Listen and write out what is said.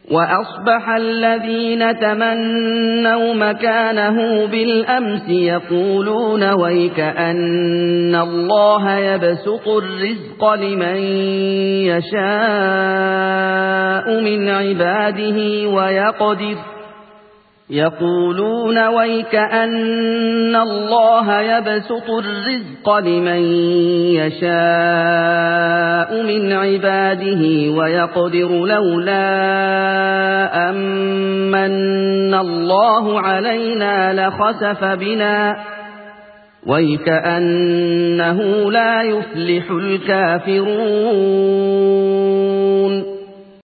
وأصبح الذين تمنوا مكانه بالأمس يقولون ويكأن الله يبسط الرزق لمن يشاء من عباده ويقدر يقولون ويكأن الله يبسط الرزق لمن يشاء من عباده ويقدر لولا أمن الله علينا لخسف بنا ويكأنه لا يفلح الكافرون